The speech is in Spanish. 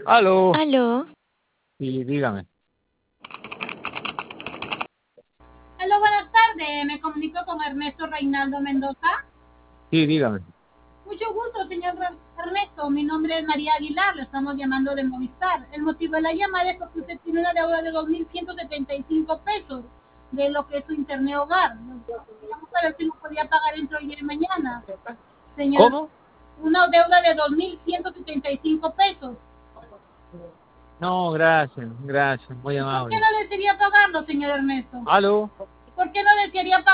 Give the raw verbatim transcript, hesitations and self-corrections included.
Aló. Aló. Sí, dígame. Hola, buenas tardes. Me comunico con Ernesto Reinaldo Mendoza. Sí, dígame. Mucho gusto, señor Ernesto. Mi nombre es María Aguilar. Le estamos llamando de Movistar. El motivo de la llamada es porque usted tiene una deuda de dos mil ciento setenta y cinco pesos de lo que es su internet hogar. Queríamos saber si lo podía pagar entre hoy y mañana. Señor, ¿Cómo? una deuda de dos mil ciento setenta y cinco pesos. No, gracias, gracias, muy ¿Por qué amable. no desearía pagarlo, señor Ernesto? Aló. ¿Por qué no desearía pagarlo?